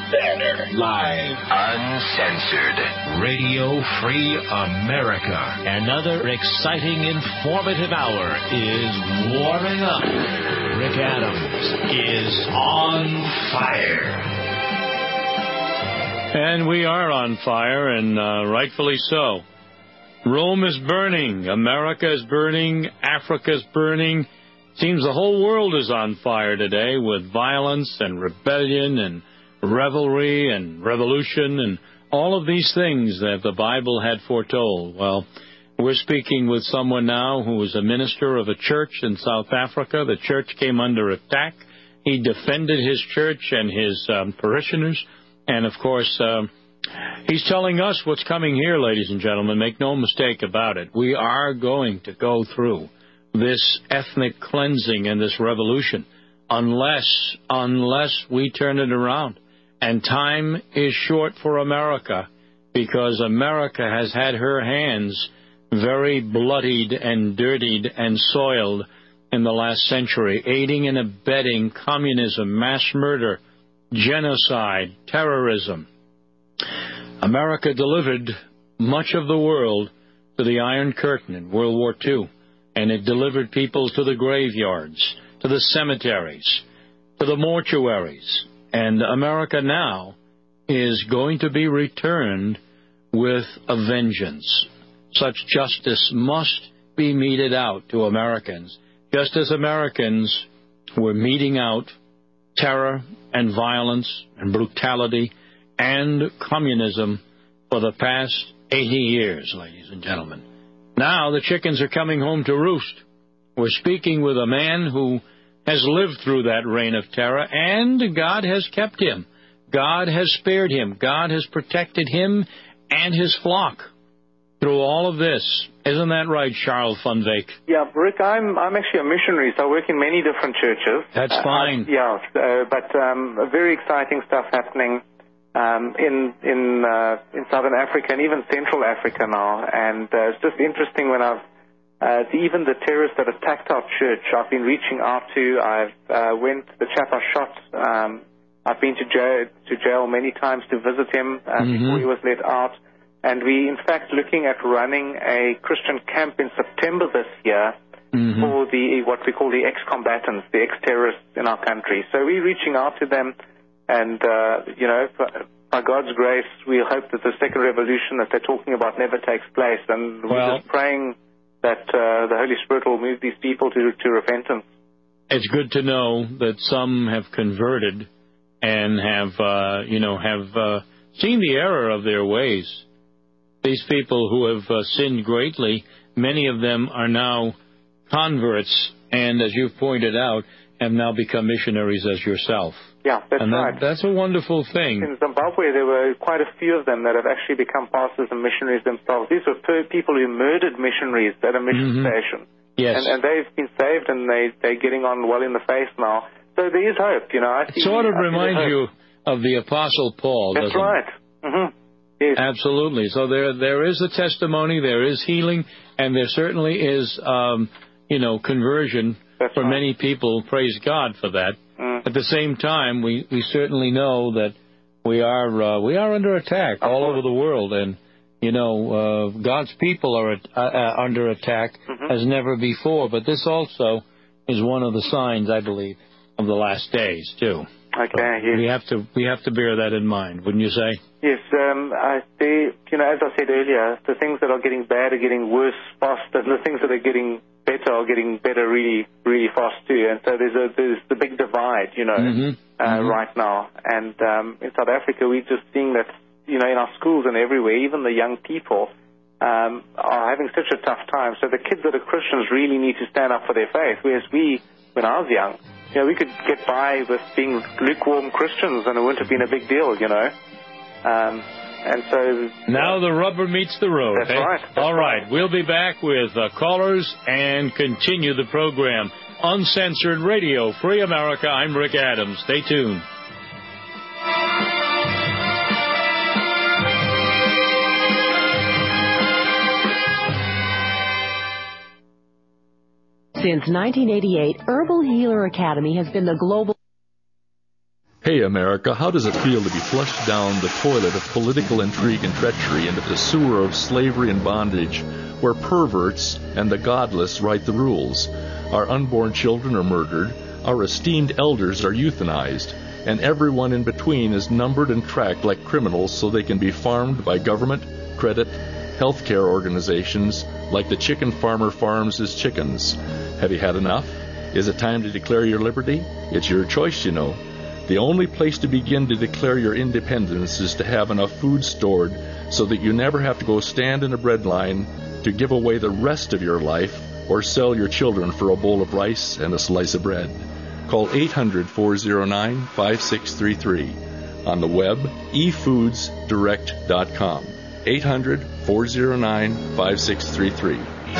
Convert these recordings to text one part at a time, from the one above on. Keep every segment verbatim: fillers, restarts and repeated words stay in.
better. Live. Uncensored. Radio Free America. Another exciting, informative hour is warming up. Rick Adams is on fire. And we are on fire, and uh, rightfully so. Rome is burning. America is burning. Africa is burning. Seems the whole world is on fire today with violence and rebellion and revelry and revolution and all of these things that the Bible had foretold. Well, we're speaking with someone now who is a minister of a church in South Africa. The church came under attack. He defended his church and his um, parishioners. And, of course, uh, he's telling us what's coming here, ladies and gentlemen. Make no mistake about it. We are going to go through this ethnic cleansing and this revolution unless, unless we turn it around. And time is short for America because America has had her hands very bloodied and dirtied and soiled in the last century, aiding and abetting communism, mass murder, genocide, terrorism. America delivered much of the world to the Iron Curtain in World War Two, and it delivered people to the graveyards, to the cemeteries, to the mortuaries. And America now is going to be returned with a vengeance. Such justice must be meted out to Americans, just as Americans were meting out terror and violence and brutality and communism for the past eighty years, ladies and gentlemen. Now the chickens are coming home to roost. We're speaking with a man who has lived through that reign of terror, and God has kept him. God has spared him. God has protected him and his flock through all of this. Isn't that right, Charles van Wyk? Yeah, Rick, I'm I'm actually a missionary, so I work in many different churches. That's fine. Uh, yeah, uh, but um, very exciting stuff happening um, in in uh, in Southern Africa and even Central Africa now. And uh, it's just interesting when I've uh, even the terrorists that attacked our church, I've been reaching out to. I've uh, went the chap I shot. Um, I've been to jail to jail many times to visit him uh, mm-hmm. before he was let out. And we, in fact, looking at running a Christian camp in September this year mm-hmm. for the what we call the ex-combatants, the ex-terrorists in our country. So we're reaching out to them, and, uh, you know, by God's grace, we hope that the second revolution that they're talking about never takes place. And well, we're just praying that uh, the Holy Spirit will move these people to, to repentance. It's good to know that some have converted and have, uh, you know, have uh, seen the error of their ways. These people who have uh, sinned greatly, many of them are now converts, and as you've pointed out, have now become missionaries as yourself. Yeah, that's and that, right. That's a wonderful thing. In Zimbabwe, there were quite a few of them that have actually become pastors and missionaries themselves. These were per- people who murdered missionaries at a mission mm-hmm. station. Yes. And, and they've been saved, and they, they're getting on well in the faith now. So there is hope, you know. I it see, sort of I reminds you of the Apostle Paul, That's doesn't right. it? Mm-hmm. Yes. Absolutely. So there, there is a testimony, there is healing, and there certainly is, um, you know, conversion That's for right. many people. Praise God for that. Mm. At the same time, we, we certainly know that we are uh, we are under attack of all course. over the world, and you know, uh, God's people are uh, uh, under attack mm-hmm. as never before. But this also is one of the signs, I believe, of the last days too. Okay, so yes. We have to we have to bear that in mind, wouldn't you say? Yes, um, I, they, you know, as I said earlier, the things that are getting bad are getting worse fast, and the things that are getting better are getting better really, really fast too. And so there's a there's the big divide, you know, mm-hmm. Uh, mm-hmm. right now. And um, in South Africa, we're just seeing that, you know, in our schools and everywhere, even the young people um, are having such a tough time. So the kids that are Christians really need to stand up for their faith, whereas we, when I was young, you know, we could get by with being lukewarm Christians, and it wouldn't have been a big deal, you know. Um, and so now the rubber meets the road. That's eh? right. That's All right. right. We'll be back with uh, callers and continue the program. Uncensored Radio, Free America. I'm Rick Adams. Stay tuned. Since nineteen eighty-eight, Herbal Healer Academy has been the global... Hey, America, how does it feel to be flushed down the toilet of political intrigue and treachery into the sewer of slavery and bondage, where perverts and the godless write the rules? Our unborn children are murdered, our esteemed elders are euthanized, and everyone in between is numbered and tracked like criminals so they can be farmed by government, credit, healthcare organizations like the chicken farmer farms his chickens. Have you had enough? Is it time to declare your liberty? It's your choice, you know. The only place to begin to declare your independence is to have enough food stored so that you never have to go stand in a bread line to give away the rest of your life or sell your children for a bowl of rice and a slice of bread. Call eight hundred, four oh nine, five six three three. On the web, e foods direct dot com. eight hundred, four oh nine, five six three three.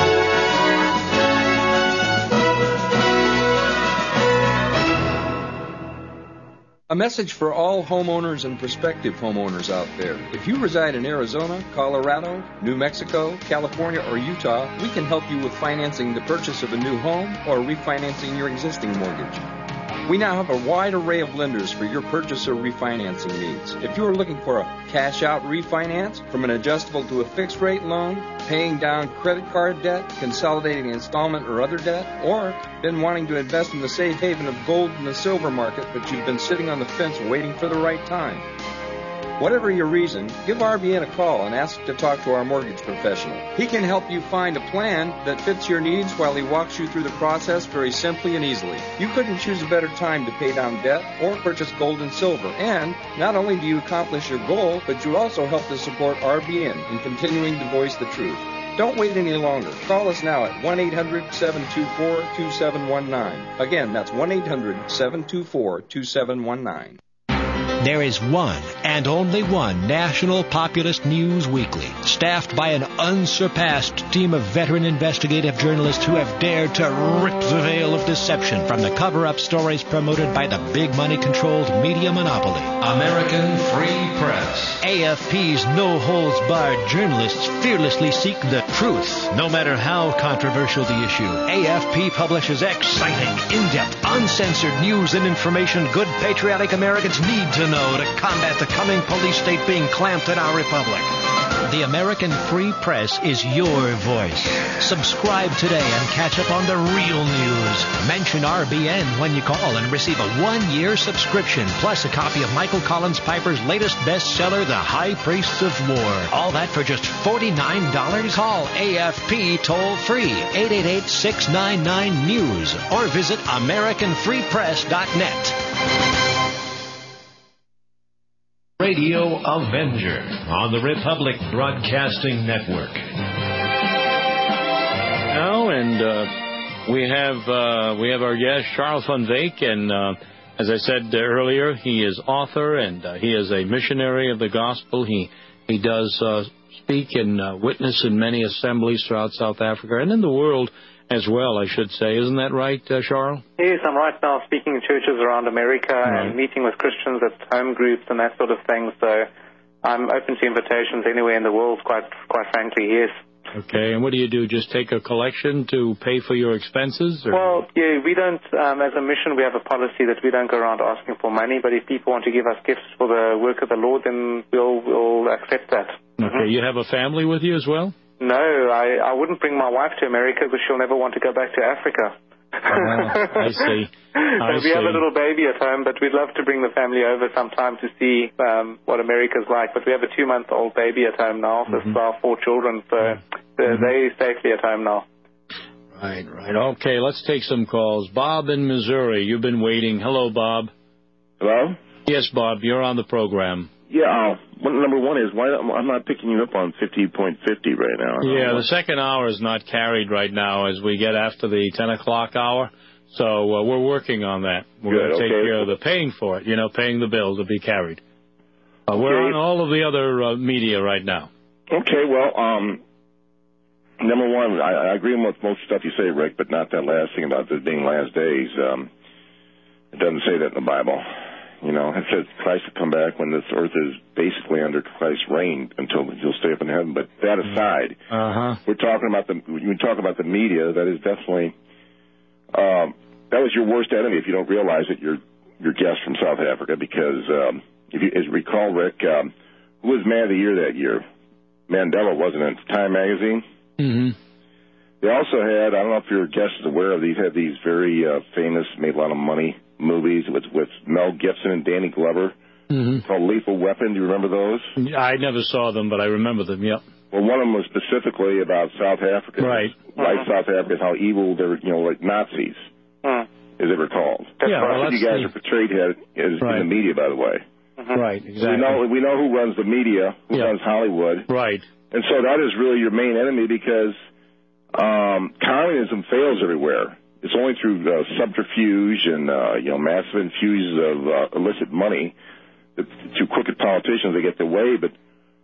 A message for all homeowners and prospective homeowners out there. If you reside in Arizona, Colorado, New Mexico, California, or Utah, we can help you with financing the purchase of a new home or refinancing your existing mortgage. We now have a wide array of lenders for your purchase or refinancing needs. If you are looking for a cash-out refinance, from an adjustable to a fixed-rate loan, paying down credit card debt, consolidating installment or other debt, or been wanting to invest in the safe haven of gold and the silver market, but you've been sitting on the fence waiting for the right time. Whatever your reason, give R B N a call and ask to talk to our mortgage professional. He can help you find a plan that fits your needs while he walks you through the process very simply and easily. You couldn't choose a better time to pay down debt or purchase gold and silver. And not only do you accomplish your goal, but you also help to support R B N in continuing to voice the truth. Don't wait any longer. Call us now at one eight hundred, seven two four, two seven one nine. Again, that's one eight hundred, seven two four, two seven one nine. There is one and only one National Populist News Weekly, staffed by an unsurpassed team of veteran investigative journalists who have dared to rip the veil of deception from the cover-up stories promoted by the big money-controlled media monopoly. American Free Press. A F P's no-holds-barred journalists fearlessly seek the truth, no matter how controversial the issue. A F P publishes exciting, in-depth, uncensored news and information good patriotic Americans need to know to combat the coming police state being clamped in our republic. The American Free Press is your voice. Subscribe today and catch up on the real news. Mention R B N when you call and receive a one-year subscription, plus a copy of Michael Collins Piper's latest bestseller, The High Priests of War. All that for just forty-nine dollars. Call A F P toll-free, eight eight eight, six nine nine, news, or visit american free press dot net. Radio Avenger on the Republic Broadcasting Network. Now, and uh, we have uh, we have our guest, Charles van Veek, and uh, as I said earlier, he is author and uh, he is a missionary of the gospel. He he does uh, speak and uh, witness in many assemblies throughout South Africa and in the world as well, I should say. Isn't that right, uh, Charles? Yes, I'm right now speaking in churches around America right. and meeting with Christians at home groups and that sort of thing. So I'm open to invitations anywhere in the world, quite quite frankly, yes. Okay, and what do you do? Just take a collection to pay for your expenses? Or? Well, yeah, we don't, um, as a mission, we have a policy that we don't go around asking for money, but if people want to give us gifts for the work of the Lord, then we'll, we'll accept that. Okay, mm-hmm. You have a family with you as well? No, I, I wouldn't bring my wife to America because she'll never want to go back to Africa. Oh, I see. I so we see. have a little baby at home, but we'd love to bring the family over sometime to see um, what America's like. But we have a two-month-old baby at home now, so mm-hmm. our four children, so they're, mm-hmm. they're safely at home now. Right, right. Okay, let's take some calls. Bob in Missouri, you've been waiting. Hello, Bob. Hello? Yes, Bob, you're on the program. Yeah, uh, one, number one is, why I'm not picking you up on fifty point fifty right now. Yeah, the second hour is not carried right now as we get after the ten o'clock hour. So uh, we're working on that. We're going to take okay. care of the paying for it, you know, paying the bill to be carried. Uh, we're okay. on all of the other uh, media right now. Okay, well, um, number one, I, I agree with most stuff you say, Rick, but not that last thing about this being last days. Um, it doesn't say that in the Bible. You know, it says Christ will come back when this earth is basically under Christ's reign until he'll stay up in heaven. But that aside, uh-huh. we're talking about the when you talk about the media, that is definitely um, that was your worst enemy. If you don't realize it, your your guest from South Africa because, um, if you, as you recall, Rick, um, who was Man of the Year that year? Mandela, wasn't it? Time Magazine? Mm-hmm. They also had, I don't know if your guest is aware of these, had these very uh, famous, made a lot of money movies with, with Mel Gibson and Danny Glover mm-hmm. called Lethal Weapon. Do you remember those? I never saw them, but I remember them, yep. Well, one of them was specifically about South Africa. Right. White uh-huh. South Africa, how evil they're, you know, like Nazis, uh-huh. as they were called. Yeah, That's well, what you guys the... are portrayed as right. in the media, by the way. Uh-huh. Right, exactly. We know, we know who runs the media, who yeah. runs Hollywood. Right. And so that is really your main enemy because um, communism fails everywhere. It's only through uh, subterfuge and, uh, you know, massive infusions of uh, illicit money that, to crooked politicians they get their way. But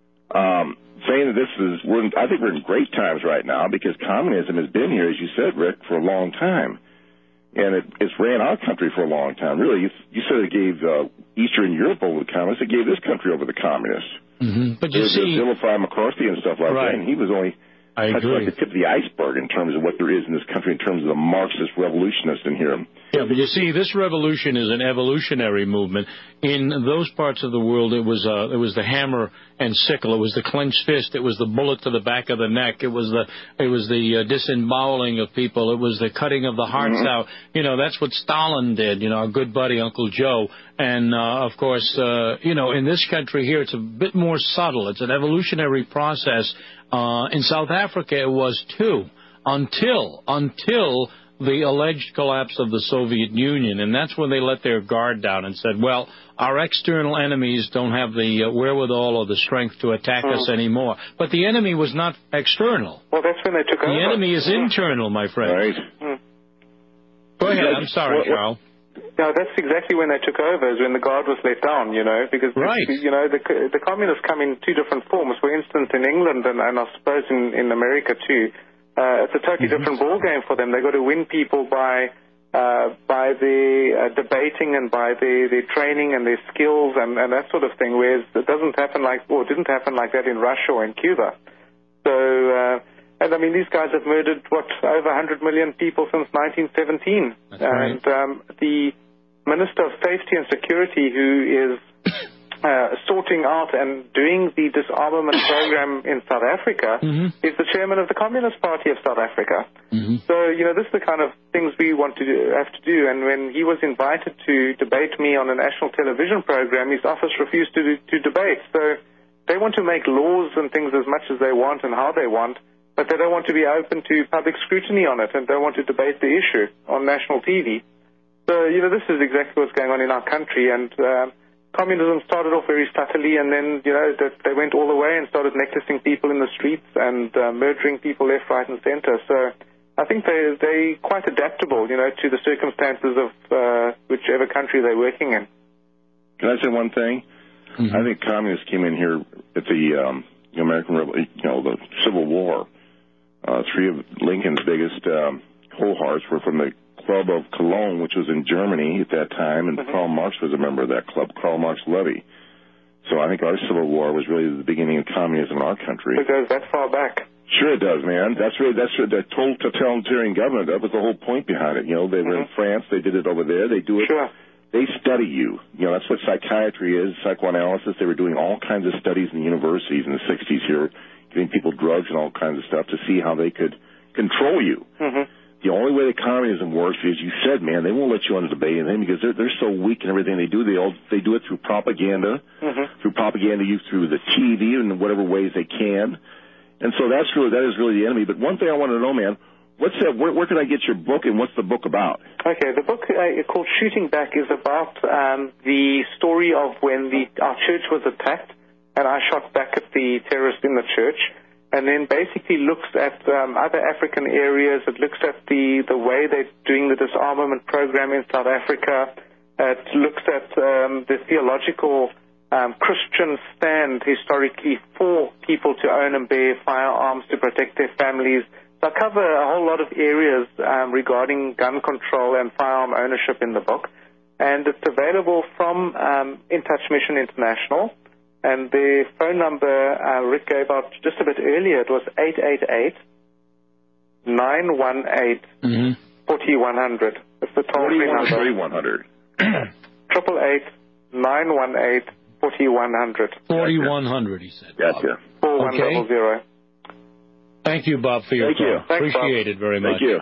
um, saying that this is, we're in, I think we're in great times right now because communism has been here, as you said, Rick, for a long time. And it, it's ran our country for a long time. Really, you, you said it gave uh, Eastern Europe over the communists. It gave this country over the communists. Mm-hmm. But you There's see... vilify McCarthy and stuff like right. that, and he was only... I That's agree. like the tip of the iceberg in terms of what there is in this country, in terms of the Marxist revolutionists in here. Yeah, but you see, this revolution is an evolutionary movement. In those parts of the world, it was uh, it was the hammer and sickle. It was the clenched fist. It was the bullet to the back of the neck. It was the it was the uh, disemboweling of people. It was the cutting of the hearts mm-hmm. out. You know, that's what Stalin did. You know, our good buddy Uncle Joe. And uh, of course, uh, you know, in this country here, it's a bit more subtle. It's an evolutionary process. Uh, in South Africa, it was too, until until the alleged collapse of the Soviet Union, and that's when they let their guard down and said, well, our external enemies don't have the uh, wherewithal or the strength to attack mm. us anymore. But the enemy was not external. Well, that's when they took the over. The enemy is mm. internal, my friend. Right. Mm. Go ahead. I'm sorry, well, Carl. No, that's exactly when they took over, is when the guard was let down, you know, because, right. you know, the, the communists come in two different forms. For instance, in England and, and I suppose in, in America too, uh, it's a totally mm-hmm. different ball game for them. They've got to win people by uh, by their uh, debating and by their, their training and their skills and, and that sort of thing, whereas it doesn't happen like, or it didn't happen like that in Russia or in Cuba. So, uh, and I mean, these guys have murdered, what, over one hundred million people since nineteen seventeen. That's right. And um, the Minister of Safety and Security, who is uh, sorting out and doing the disarmament program in South Africa, mm-hmm. is the chairman of the Communist Party of South Africa. Mm-hmm. So, you know, this is the kind of things we want to do, have to do. And when he was invited to debate me on a national television program, his office refused to, to debate. So they want to make laws and things as much as they want and how they want, but they don't want to be open to public scrutiny on it and don't want to debate the issue on national T V. So, you know, this is exactly what's going on in our country. And um, communism started off very subtly, and then, you know, that they went all the way and started necklacing people in the streets and uh, murdering people left, right, and center. So I think they, they're quite adaptable, you know, to the circumstances of uh, whichever country they're working in. Can I say one thing? Mm-hmm. I think communists came in here at the um, American, you know, the Civil War. Uh, three of Lincoln's biggest um, cohorts were from the Club of Cologne, which was in Germany at that time, and mm-hmm. Karl Marx was a member of that club, Karl Marx Levy. So I think our Civil War was really the beginning of communism in our country. It goes that far back. Sure it does, man. That's really, that's really, the total totalitarian government. That was the whole point behind it. You know, they were mm-hmm. in France. They did it over there. They do it. Sure. They study you. You know, that's what psychiatry is, psychoanalysis. They were doing all kinds of studies in the universities in the sixties here, giving people drugs and all kinds of stuff to see how they could control you. Mm-hmm. The only way that communism works is, you said, man, they won't let you on the debate anything because they're they're so weak in everything they do. They all they do it through propaganda, mm-hmm. through propaganda, you through the T V in whatever ways they can, and so that's really that is really the enemy. But one thing I want to know, man, what's that? Where, where can I get your book, and what's the book about? Okay, the book uh, called Shooting Back is about um, the story of when the our church was attacked, and I shot back at the terrorists in the church. And then basically looks at um, other African areas. It looks at the, the way they're doing the disarmament program in South Africa. It looks at um, the theological um, Christian stand historically for people to own and bear firearms to protect their families. So I cover a whole lot of areas um, regarding gun control and firearm ownership in the book. And it's available from um, In Touch Mission International. And the phone number uh, Rick gave out just a bit earlier, it was eight eight eight, nine one eight, four one zero zero. It's the toll-free number. forty-one hundred. eight eight eight, nine one eight, four one zero zero. forty-one hundred, he said. Gotcha. four one zero zero. Thank you, Bob, for your Thank call. you. Thanks, Appreciate Bob. it very much. Thank you.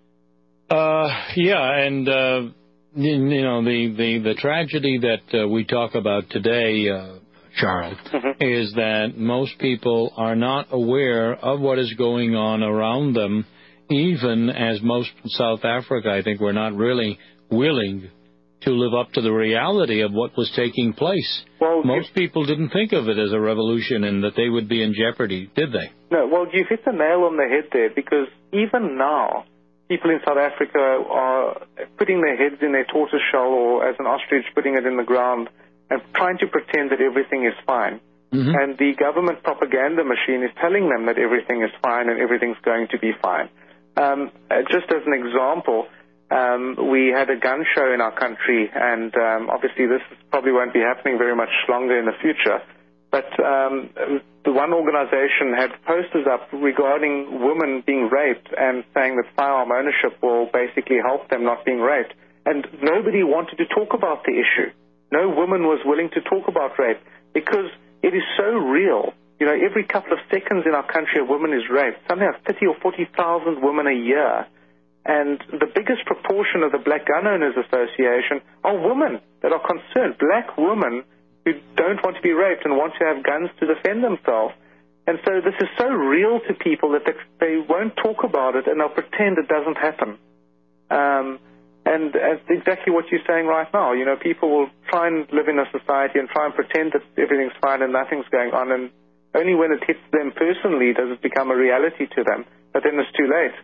Uh, yeah, and, uh, you, you know, the, the, the tragedy that uh, we talk about today, uh, Charles, mm-hmm. is that most people are not aware of what is going on around them, even as most in South Africa, I think, were not really willing to live up to the reality of what was taking place. Well, most you, people didn't think of it as a revolution and that they would be in jeopardy, did they? No, well, you hit the nail on the head there, because even now, people in South Africa are putting their heads in their tortoise shell, or as an ostrich, putting it in the ground and trying to pretend that everything is fine. Mm-hmm. And the government propaganda machine is telling them that everything is fine and everything's going to be fine. Um, just as an example, um, we had a gun show in our country, and um, obviously this probably won't be happening very much longer in the future. But um, the one organization had posters up regarding women being raped and saying that firearm ownership will basically help them not being raped. And nobody wanted to talk about the issue. No woman was willing to talk about rape because it is so real. You know, every couple of seconds in our country a woman is raped. Something like thirty or forty thousand women a year. And the biggest proportion of the Black Gun Owners Association are women that are concerned, black women who don't want to be raped and want to have guns to defend themselves. And so this is so real to people that they, they won't talk about it, and they'll pretend it doesn't happen. Um, and it's exactly what you're saying right now. You know, people will try and live in a society and try and pretend that everything's fine and nothing's going on, and only when it hits them personally does it become a reality to them. But then it's too late.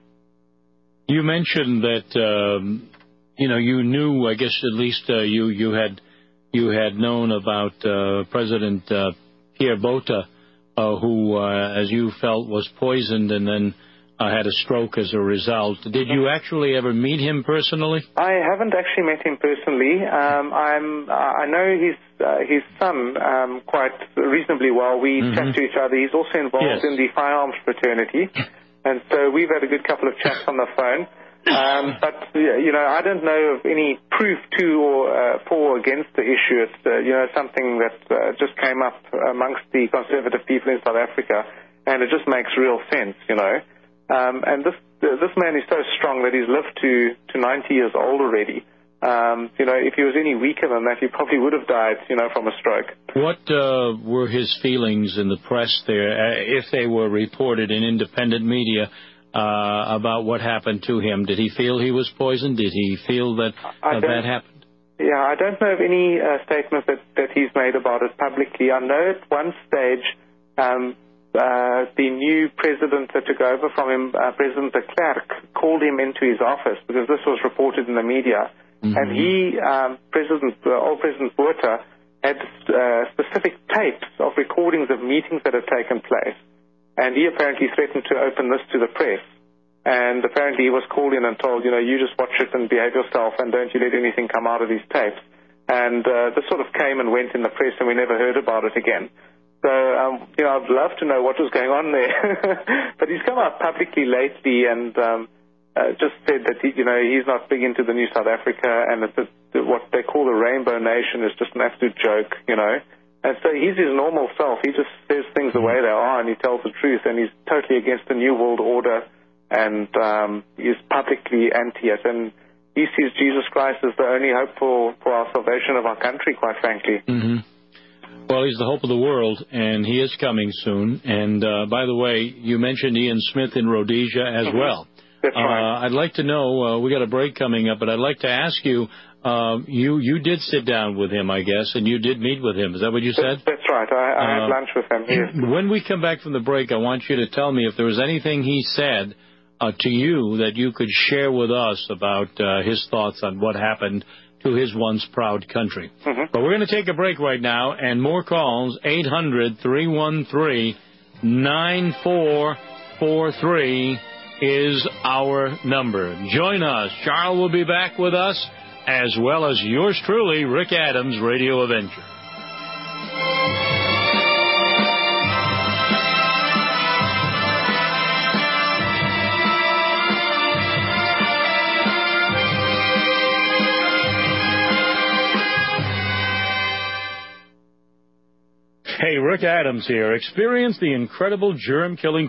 You mentioned that, um, you know, you knew, I guess at least uh, you, you had you had known about uh, President uh, Pierre Botha, uh, who, uh, as you felt, was poisoned and then uh, had a stroke as a result. Did you actually ever meet him personally? I haven't actually met him personally. Um, I'm, I know his uh, his son um, quite reasonably well. We mm-hmm. chat to each other. He's also involved yes. in the firearms fraternity. And so we've had a good couple of chats on the phone. Um, but, you know, I don't know of any proof to or uh, for or against the issue. It's, uh, you know, something that uh, just came up amongst the conservative people in South Africa, and it just makes real sense, you know. Um, and this uh, this man is so strong that he's lived to, to ninety years old already. Um, you know, if he was any weaker than that, he probably would have died, you know, from a stroke. What uh, were his feelings in the press there, uh, if they were reported in independent media, uh, about what happened to him? Did he feel he was poisoned? Did he feel that uh, that happened? Yeah, I don't know of any uh, statements that, that he's made about it publicly. I know at one stage um, uh, the new president that took over from him, uh, President de Klerk, called him into his office because this was reported in the media. Mm-hmm. And he, um, President, uh, old President Botha, had uh, specific tapes of recordings of meetings that had taken place. And he apparently threatened to open this to the press. And apparently he was called in and told, you know, you just watch it and behave yourself and don't you let anything come out of these tapes. And uh, this sort of came and went in the press and we never heard about it again. So, um, you know, I'd love to know what was going on there. But he's come out publicly lately and um, uh, just said that, he, you know, he's not big into the new South Africa and that the, what they call the Rainbow Nation is just an absolute joke, you know. And so he's his normal self. He just says things the way they are and he tells the truth. And he's totally against the New World Order and um, he's publicly anti it. And he sees Jesus Christ as the only hope for, for our salvation of our country, quite frankly. Mm-hmm. Well, he's the hope of the world, and he is coming soon. And, uh, by the way, you mentioned Ian Smith in Rhodesia as mm-hmm. well. That's right. Uh, I'd like to know, uh, we got a break coming up, but I'd like to ask you, uh, you you did sit down with him, I guess, and you did meet with him. Is that what you said? That's right. I, I uh, had lunch with him. Yes. When we come back from the break, I want you to tell me if there was anything he said uh, to you that you could share with us about uh, his thoughts on what happened to his once proud country. Mm-hmm. But we're going to take a break right now, and more calls, eight hundred, three one three, nine four four three is our number. Join us. Charles will be back with us, as well as yours truly, Rick Adams, Radio Avenger. Hey, Rick Adams here. Experience the incredible germ-killing...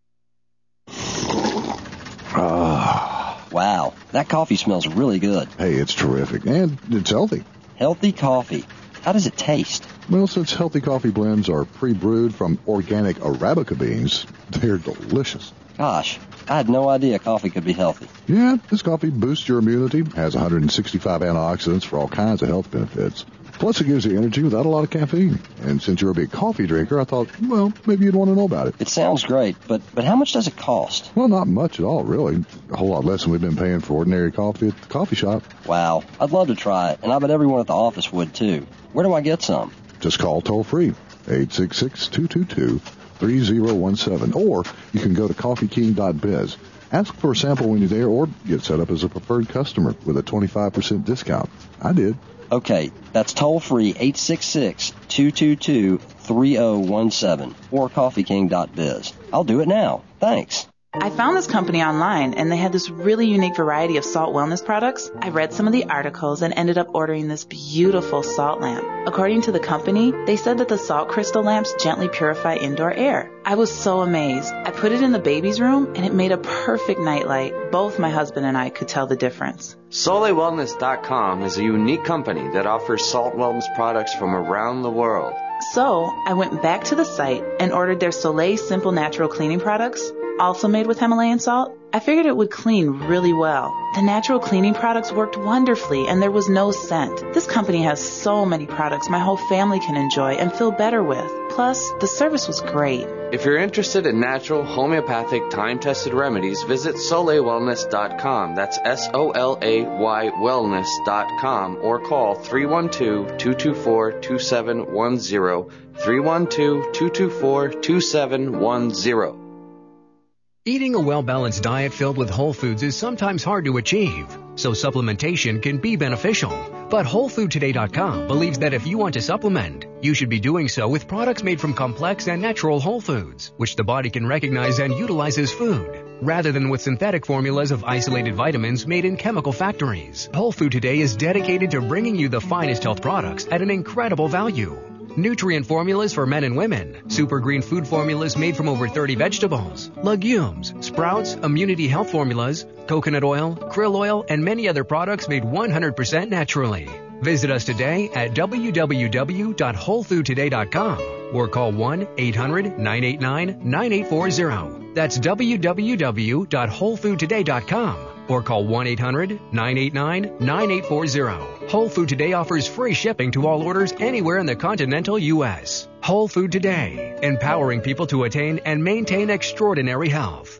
Ah. Wow, that coffee smells really good. Hey, it's terrific, and it's healthy. Healthy coffee. How does it taste? Well, since healthy coffee blends are pre-brewed from organic Arabica beans, they're delicious. Gosh, I had no idea coffee could be healthy. Yeah, this coffee boosts your immunity, has one hundred sixty-five antioxidants for all kinds of health benefits. Plus, it gives you energy without a lot of caffeine. And since you're a big coffee drinker, I thought, well, maybe you'd want to know about it. It sounds great, but, but how much does it cost? Well, not much at all, really. A whole lot less than we've been paying for ordinary coffee at the coffee shop. Wow, I'd love to try it, and I bet everyone at the office would, too. Where do I get some? Just call toll-free, eight six six, two two two, three zero one seven, or you can go to coffee king dot biz. Ask for a sample when you're there, or get set up as a preferred customer with a twenty-five percent discount. I did. Okay, that's toll-free, eight six six, two two two, three zero one seven, or coffee king dot biz. I'll do it now. Thanks. I found this company online, and they had this really unique variety of salt wellness products. I read some of the articles and ended up ordering this beautiful salt lamp. According to the company, they said that the salt crystal lamps gently purify indoor air. I was so amazed. I put it in the baby's room, and it made a perfect nightlight. Both my husband and I could tell the difference. Soleil Wellness dot com is a unique company that offers salt wellness products from around the world. So, I went back to the site and ordered their Soleil Simple Natural Cleaning products, also made with Himalayan salt. I figured it would clean really well. The natural cleaning products worked wonderfully, and there was no scent. This company has so many products my whole family can enjoy and feel better with. Plus, the service was great. If you're interested in natural, homeopathic, time-tested remedies, visit Soleil Wellness dot com. That's S O L A Y Wellness dot com, or call three one two, two two four, two seven one zero, three one two, two two four, two seven one zero. Eating a well-balanced diet filled with whole foods is sometimes hard to achieve, so supplementation can be beneficial. But Whole Food Today dot com believes that if you want to supplement, you should be doing so with products made from complex and natural whole foods, which the body can recognize and utilize as food, rather than with synthetic formulas of isolated vitamins made in chemical factories. Whole Food Today is dedicated to bringing you the finest health products at an incredible value. Nutrient formulas for men and women, super green food formulas made from over thirty vegetables, legumes, sprouts, immunity health formulas, coconut oil, krill oil, and many other products made one hundred percent naturally. Visit us today at w w w dot whole food today dot com or call one eight hundred, nine eight nine, nine eight four zero. That's w w w dot whole food today dot com or call one eight hundred, nine eight nine, nine eight four zero. Whole Food Today offers free shipping to all orders anywhere in the continental U S. Whole Food Today, empowering people to attain and maintain extraordinary health.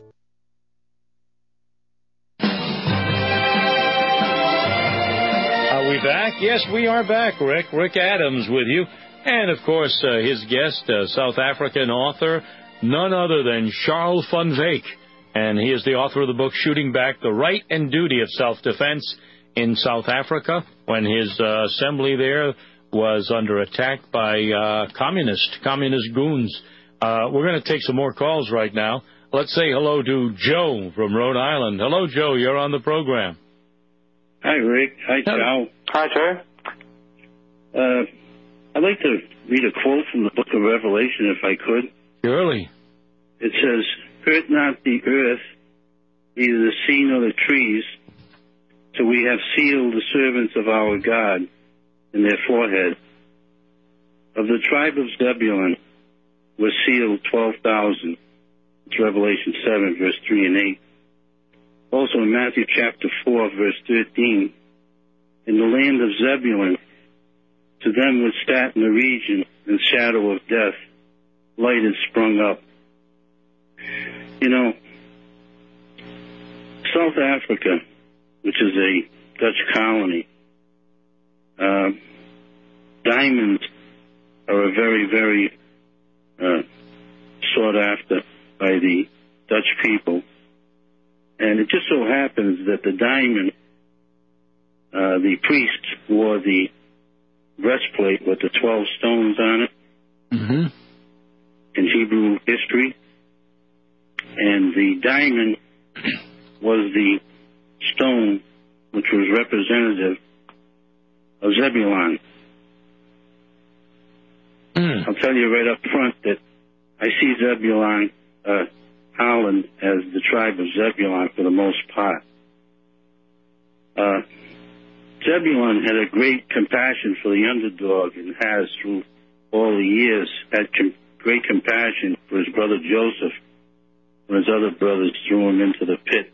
Are we back? Yes, we are back, Rick. Rick Adams with you. And, of course, uh, his guest, uh, South African author, none other than Charles van Wyk. And he is the author of the book, Shooting Back, The Right and Duty of Self-Defense in South Africa, when his uh, assembly there was under attack by uh, communist, communist goons. Uh, we're going to take some more calls right now. Let's say hello to Joe from Rhode Island. Hello, Joe. You're on the program. Hi, Rick. Hi, Joe. Hi, Joe. Uh, I'd like to read a quote from the book of Revelation, if I could. Surely. It says, "Hurt not the earth, neither the sea nor the trees, so we have sealed the servants of our God in their forehead. Of the tribe of Zebulun were sealed twelve thousand. It's Revelation seven, verse three and eight. Also in Matthew chapter four, verse thirteen, in the land of Zebulun, to them which sat in the region and shadow of death, light has sprung up." You know, South Africa, which is a Dutch colony, uh, diamonds are a very, very uh, sought after by the Dutch people. And it just so happens that the diamond, uh, the priest wore the breastplate with the twelve stones on it mm-hmm. in Hebrew history. And the diamond was the stone which was representative of Zebulon. Mm. I'll tell you right up front that I see Zebulon, uh, Holland as the tribe of Zebulon for the most part. Uh, Zebulon had a great compassion for the underdog and has through all the years had com- great compassion for his brother Joseph when his other brothers threw him into the pit.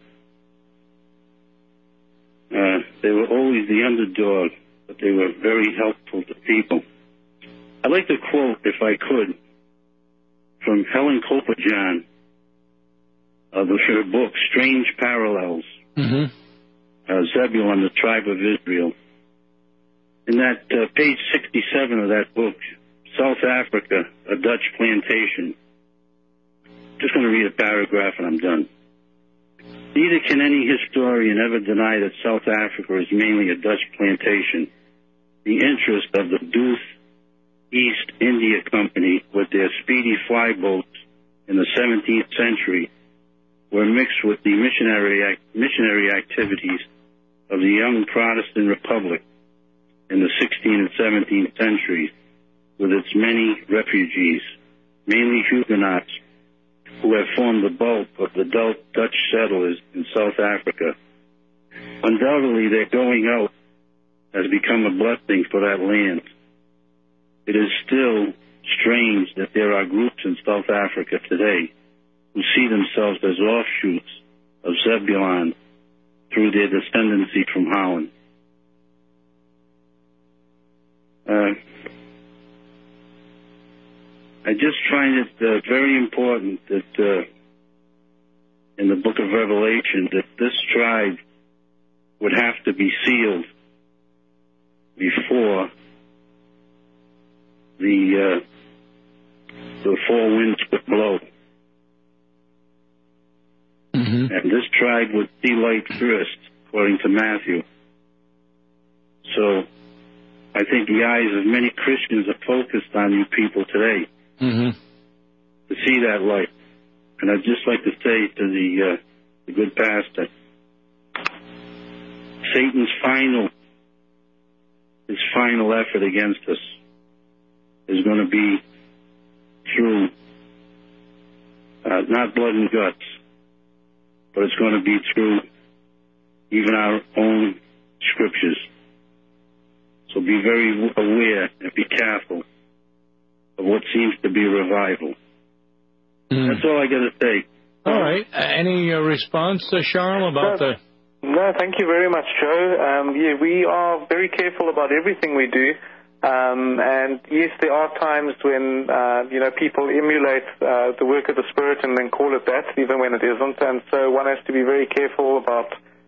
Uh, they were always the underdog, but they were very helpful to people. I'd like to quote, if I could, from Helen Copajan of her book, Strange Parallels, mm-hmm. uh, Zebulon, the Tribe of Israel. In that uh, page sixty-seven of that book, South Africa, a Dutch plantation. Just going to read a paragraph and I'm done. Neither can any historian ever deny that South Africa is mainly a Dutch plantation. The interest of the Deuce East India Company with their speedy flyboats in the seventeenth century were mixed with the missionary missionary activities of the young Protestant Republic in the sixteenth and seventeenth centuries, with its many refugees, mainly Huguenots, who have formed the bulk of the Dutch settlers in South Africa. Undoubtedly, their going out has become a blessing for that land. It is still strange that there are groups in South Africa today who see themselves as offshoots of Zebulon through their descendancy from Holland. Uh, I just find it uh, very important that uh, in the book of Revelation that this tribe would have to be sealed before the uh, the four winds would blow. Mm-hmm. And this tribe would see light first, according to Matthew. So I think the eyes of many Christians are focused on you people today. Mm-hmm. To see that light. And I'd just like to say to the, uh, the good pastor, Satan's final, his final effort against us is going to be through, uh, not blood and guts, but it's going to be through even our own scriptures. So be very aware and be careful of what seems to be a revival. Mm. That's all I got to say. All right. Uh, any uh, response, uh, Charles, about no, the... No, thank you very much, Joe. Um, yeah, we are very careful about everything we do. Um, and, yes, there are times when, uh, you know, people emulate uh, the work of the Spirit and then call it that, even when it isn't. And so one has to be very careful about,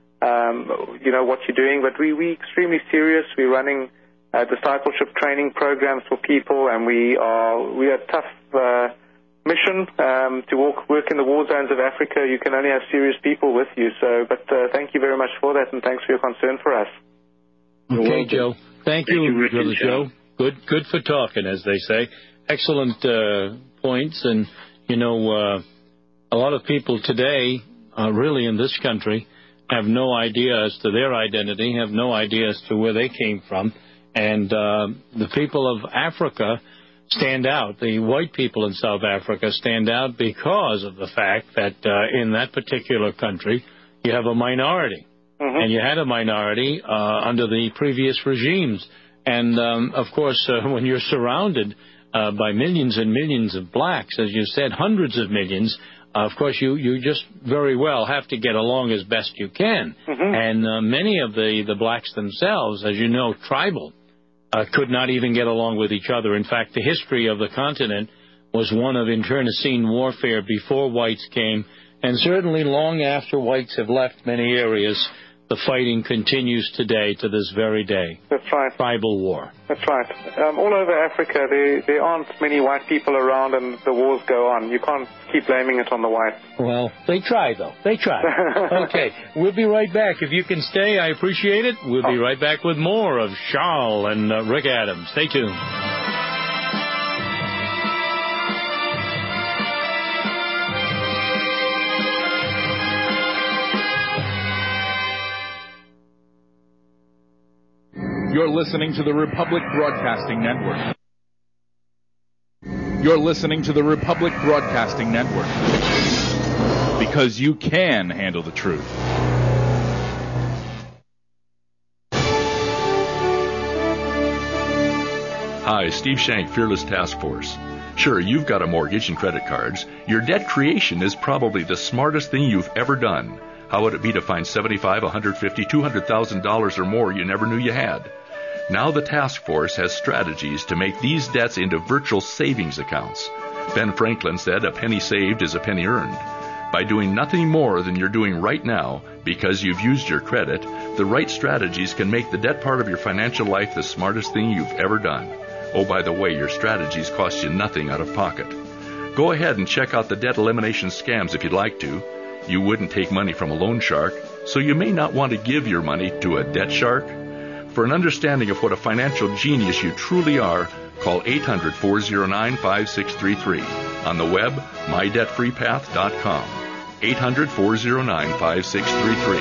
um, you know, what you're doing. But we, we're extremely serious. We're running Uh, discipleship training programs for people, and we are we are a tough uh, mission um, to walk, work in the war zones of Africa. You can only have serious people with you. So, but uh, thank you very much for that, and thanks for your concern for us. Okay, Joe. Thank, thank you, you Brother Joe. Good, good for talking, as they say. Excellent uh, points, and you know, uh, a lot of people today, uh, really in this country, have no idea as to their identity, have no idea as to where they came from. And uh, the people of Africa stand out. The white people in South Africa stand out because of the fact that uh, in that particular country, you have a minority. Mm-hmm. And you had a minority uh, under the previous regimes. And, um, of course, uh, when you're surrounded uh, by millions and millions of blacks, as you said, hundreds of millions, uh, of course, you, you just very well have to get along as best you can. Mm-hmm. And uh, many of the, the blacks themselves, as you know, tribal, Uh, could not even get along with each other. In fact, the history of the continent was one of internecine warfare before whites came, and certainly long after whites have left many areas, the fighting continues today to this very day. That's right. Tribal war. That's right. Um, all over Africa, there, there aren't many white people around, and the wars go on. You can't keep blaming it on the whites. Well, they try, though. They try. Okay, we'll be right back. If you can stay, I appreciate it. We'll be right back with more of Charles and uh, Rick Adams. Stay tuned. You're listening to the Republic Broadcasting Network. You're listening to the Republic Broadcasting Network. Because you can handle the truth. Hi, Steve Shank, Fearless Task Force. Sure, you've got a mortgage and credit cards. Your debt creation is probably the smartest thing you've ever done. How would it be to find seventy-five, one hundred fifty, two hundred thousand dollars or more you never knew you had? Now the task force has strategies to make these debts into virtual savings accounts. Ben Franklin said a penny saved is a penny earned. By doing nothing more than you're doing right now because you've used your credit, the right strategies can make the debt part of your financial life the smartest thing you've ever done. Oh, by the way, your strategies cost you nothing out of pocket. Go ahead and check out the debt elimination scams if you'd like to. You wouldn't take money from a loan shark, so you may not want to give your money to a debt shark. For an understanding of what a financial genius you truly are, call eight hundred, four oh nine, five six three three. On the web, my debt free path dot com. eight hundred, four oh nine, five six three three.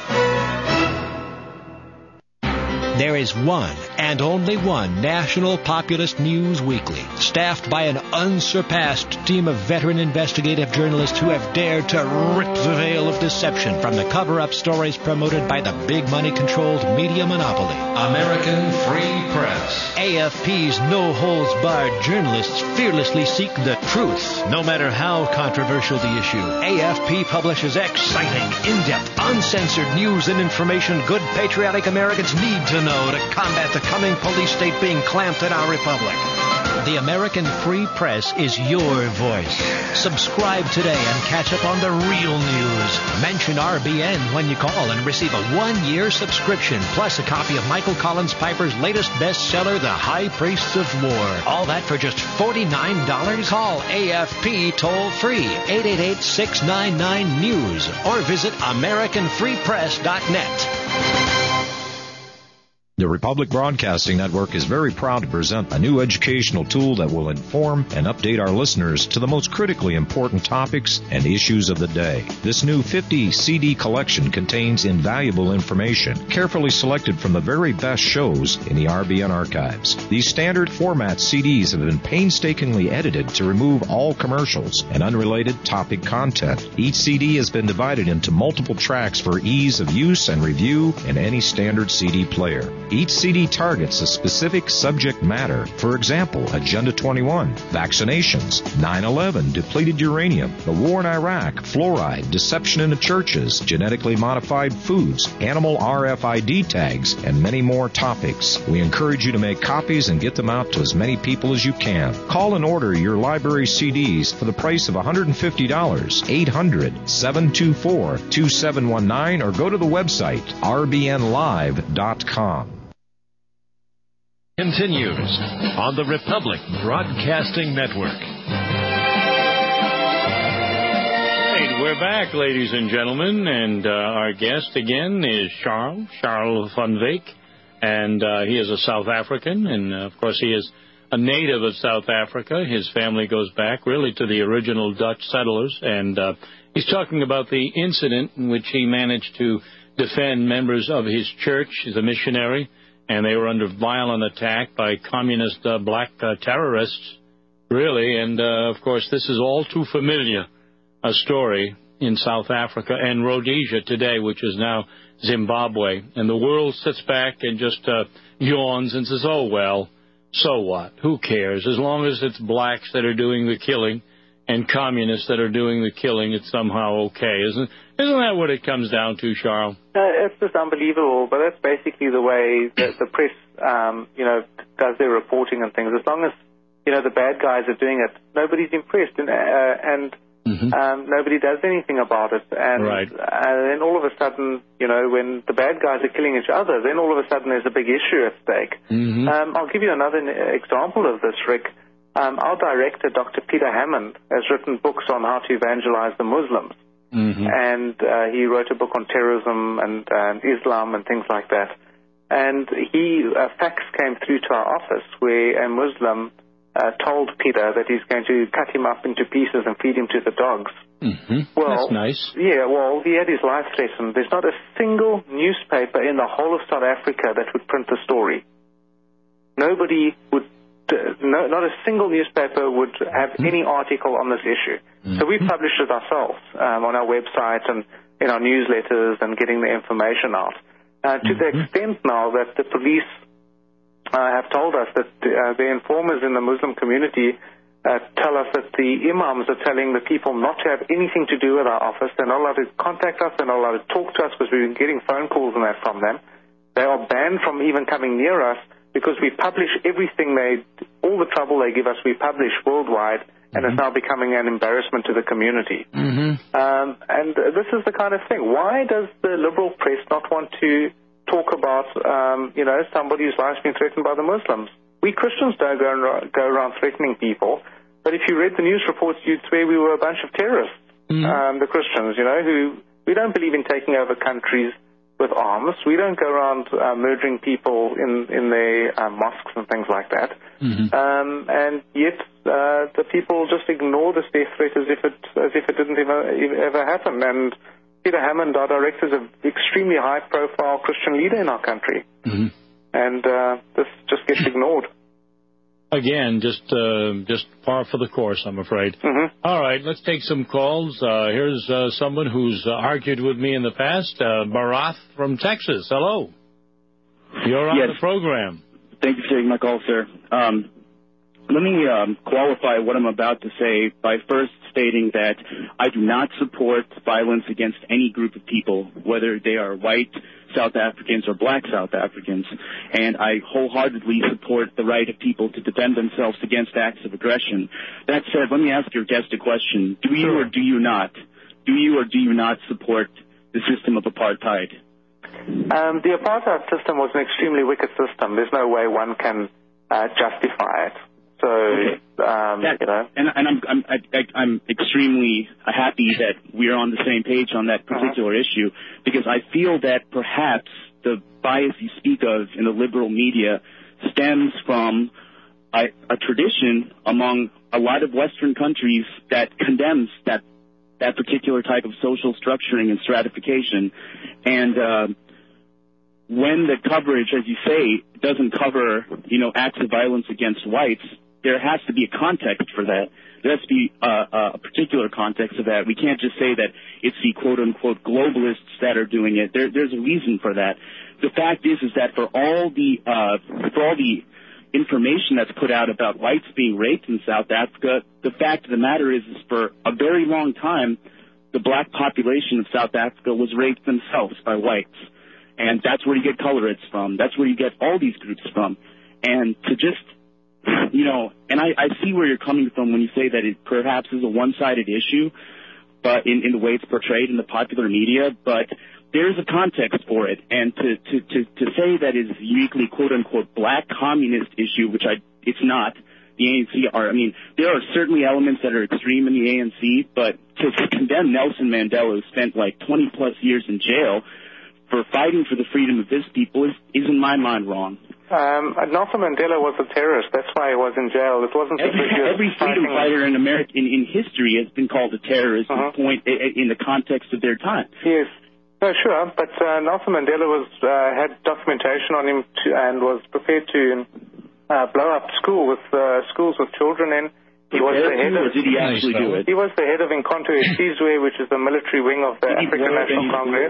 There is one and only one National Populist News Weekly, staffed by an unsurpassed team of veteran investigative journalists who have dared to rip the veil of deception from the cover-up stories promoted by the big money-controlled media monopoly. American Free Press. A F P's no-holds-barred journalists fearlessly seek the truth, no matter how controversial the issue. A F P publishes exciting, in-depth, uncensored news and information good patriotic Americans need to know to combat the coming police state being clamped in our republic. The American Free Press is your voice. Subscribe today and catch up on the real news. Mention R B N when you call and receive a one-year subscription, plus a copy of Michael Collins Piper's latest bestseller, The High Priests of War. All that for just forty-nine dollars. Call A F P toll-free, eight eight eight, six nine nine, news, or visit American Free Press dot net. The Republic Broadcasting Network is very proud to present a new educational tool that will inform and update our listeners to the most critically important topics and issues of the day. This new fifty C D collection contains invaluable information, carefully selected from the very best shows in the R B N archives. These standard format C Ds have been painstakingly edited to remove all commercials and unrelated topic content. Each C D has been divided into multiple tracks for ease of use and review in any standard C D player. Each C D targets a specific subject matter. For example, Agenda twenty-one, vaccinations, nine eleven, depleted uranium, the war in Iraq, fluoride, deception in the churches, genetically modified foods, animal R F I D tags, and many more topics. We encourage you to make copies and get them out to as many people as you can. Call and order your library C Ds for the price of one hundred fifty dollars, eight hundred, seven two four, two seven one nine, or go to the website r b n live dot com. Continues on the Republic Broadcasting Network. Right, we're back, ladies and gentlemen, and uh, our guest again is Charles, Charles van Wyk, and uh, he is a South African, and uh, of course he is a native of South Africa. His family goes back really to the original Dutch settlers, and uh, he's talking about the incident in which he managed to defend members of his church. He's a missionary, and they were under violent attack by communist uh, black uh, terrorists, really. And, uh, of course, this is all too familiar a story in South Africa and Rhodesia today, which is now Zimbabwe. And the world sits back and just uh, yawns and says, oh, well, so what? Who cares? As long as it's blacks that are doing the killing and communists that are doing the killing, it's somehow okay. Isn't isn't that what it comes down to, Charles? Uh, it's just unbelievable, but that's basically the way that the press, um, you know, does their reporting and things. As long as, you know, the bad guys are doing it, nobody's impressed, and, uh, and mm-hmm. um, nobody does anything about it. And, right. and then all of a sudden, you know, when the bad guys are killing each other, then all of a sudden there's a big issue at stake. Mm-hmm. Um, I'll give you another example of this, Rick. Um, our director, Doctor Peter Hammond, has written books on how to evangelize the Muslims. Mm-hmm. And uh, he wrote a book on terrorism and uh, Islam and things like that. And he, a fax came through to our office where a Muslim uh, told Peter that he's going to cut him up into pieces and feed him to the dogs. Mm-hmm. Well, that's nice. Yeah, well, he had his life threatened. There's not a single newspaper in the whole of South Africa that would print the story. Nobody would no, not a single newspaper would have any article on this issue. Mm-hmm. So we've published it ourselves um, on our website and in our newsletters and getting the information out. Uh, to mm-hmm. the extent now that the police uh, have told us that uh, the informers in the Muslim community uh, tell us that the imams are telling the people not to have anything to do with our office. They're not allowed to contact us. They're not allowed to talk to us because we've been getting phone calls and that from them. They are banned from even coming near us because we publish everything they, all the trouble they give us, we publish worldwide, and mm-hmm. it's now becoming an embarrassment to the community. Mm-hmm. Um, and this is the kind of thing. Why does the liberal press not want to talk about, um, you know, somebody whose life's been threatened by the Muslims? We Christians don't go around, go around threatening people, but if you read the news reports, you'd swear we were a bunch of terrorists, mm-hmm. um, the Christians, you know, who we don't believe in taking over countries with arms. We don't go around uh, murdering people in, in their uh, mosques and things like that. Mm-hmm. Um, and yet uh, the people just ignore this death threat as if it as if it didn't ever, ever happen. And Peter Hammond, our director, is an extremely high-profile Christian leader in our country. Mm-hmm. And uh, this just gets ignored. Again, just uh, just par for the course, I'm afraid. Mm-hmm. All right, let's take some calls. Uh, here's uh, someone who's uh, argued with me in the past, uh, Barath from Texas. Hello. You're on yes. the program. Thank you for taking my call, sir. Um, let me um, qualify what I'm about to say by first stating that I do not support violence against any group of people, whether they are white South Africans or black South Africans, and I wholeheartedly support the right of people to defend themselves against acts of aggression. That said, let me ask your guest a question. Do you or do you not, do you or do you not support the system of apartheid? Um, the apartheid system was an extremely wicked system. There's no way one can uh, justify it. So, okay. um, that, you know. And, and I'm, I'm, I, I'm extremely happy that we're on the same page on that particular uh-huh. issue, because I feel that perhaps the bias you speak of in the liberal media stems from a, a tradition among a lot of Western countries that condemns that that particular type of social structuring and stratification. And uh, when the coverage, as you say, doesn't cover, you know, acts of violence against whites, there has to be a context for that. There has to be uh, a particular context of that. We can't just say that it's the quote-unquote globalists that are doing it. There, there's a reason for that. The fact is, is that for all the uh, for all the information that's put out about whites being raped in South Africa, the fact of the matter is, is for a very long time, the black population of South Africa was raped themselves by whites. And that's where you get colorists from. That's where you get all these groups from. And to just, you know, and I, I see where you're coming from when you say that it perhaps is a one-sided issue, but in, in the way it's portrayed in the popular media, but there's a context for it. And to, to, to, to say that it's uniquely quote-unquote black communist issue, which I it's not, the A N C are, I mean, there are certainly elements that are extreme in the A N C, but to condemn Nelson Mandela, who spent like twenty plus years in jail for fighting for the freedom of his people, is, is in my mind wrong. Um, Nelson Mandela was a terrorist. That's why he was in jail. It wasn't every, every freedom fighter in America in, in history has been called a terrorist uh-huh. point in the context of their time. Yes, no, sure. But uh, Nelson Mandela was uh, had documentation on him to, and was prepared to uh, blow up school with uh, schools with children in. He was the head of, did he actually do it? He was the head of Inkonto Sizwe, which is the military wing of the African National Congress.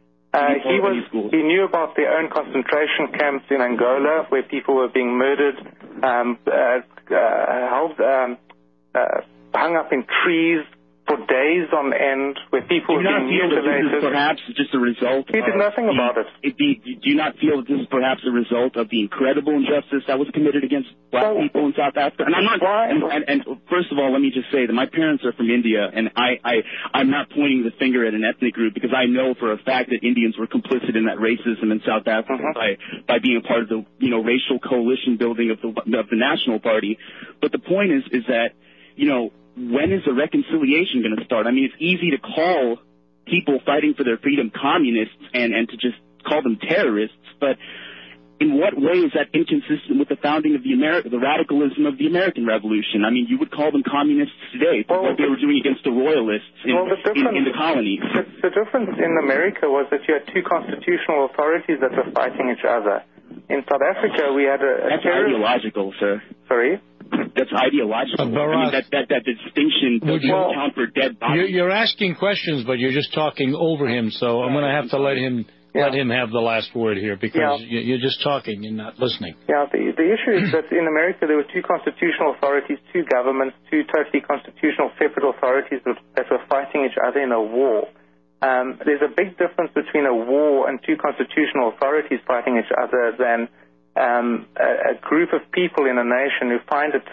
Uh, he was. He knew about their own concentration camps in Angola, where people were being murdered, um, uh, uh, held, um, uh, hung up in trees for days on end, where people were being mutilated. Do you not feel that this is perhaps just a result? He did nothing the, about it. it be, do you not feel that this is perhaps a result of the incredible injustice that was committed against black well, people in South Africa? And I'm not. And, and, and first of all, let me just say that my parents are from India, and I, I, I'm not pointing the finger at an ethnic group, because I know for a fact that Indians were complicit in that racism in South Africa uh-huh. by by being a part of the you know racial coalition building of the of the National Party. But the point is is that you know. When is the reconciliation going to start? I mean, it's easy to call people fighting for their freedom communists and, and to just call them terrorists, but in what way is that inconsistent with the founding of the America, the radicalism of the American Revolution? I mean, you would call them communists today for well, what they were doing against the royalists in, well, the in, in the colonies. The, the difference in America was that you had two constitutional authorities that were fighting each other. in South Africa, we had a, a That's terrorist... ideological, sir. Sorry? That's ideological. Uh, Barack, I mean, that, that, that distinction doesn't you, count for dead bodies. You're, you're asking questions, but you're just talking over him, so I'm going to have to let him yeah. let him have the last word here, because yeah. you're just talking and not listening. Yeah, the, the issue is that in America there were two constitutional authorities, two governments, two totally constitutional separate authorities that were fighting each other in a war. Um, there's a big difference between a war and two constitutional authorities fighting each other than um, a, a group of people in a nation who find it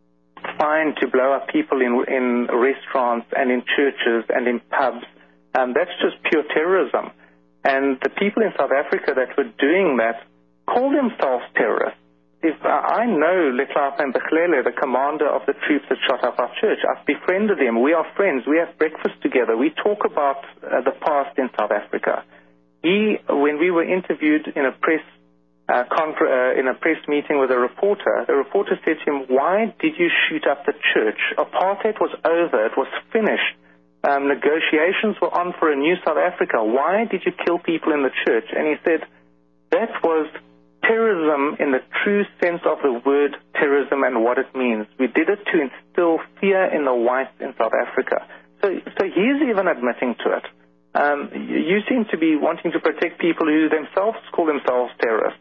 fine to blow up people in, in restaurants and in churches and in pubs. Um, that's just pure terrorism. And the people in South Africa that were doing that call themselves terrorists. If uh, I know Letlapa and Bechlele, the commander of the troops that shot up our church, I've befriended him. We are friends. We have breakfast together. We talk about uh, the past in South Africa. He, when we were interviewed in a press uh, confer- uh, in a press meeting with a reporter, the reporter said to him, "Why did you shoot up the church? Apartheid was over. It was finished. Um, negotiations were on for a new South Africa. Why did you kill people in the church?" And he said, "That was terrorism in the true sense of the word terrorism and what it means. We did it to instill fear in the whites in South Africa." So, so he's even admitting to it. Um, you, you seem to be wanting to protect people who themselves call themselves terrorists.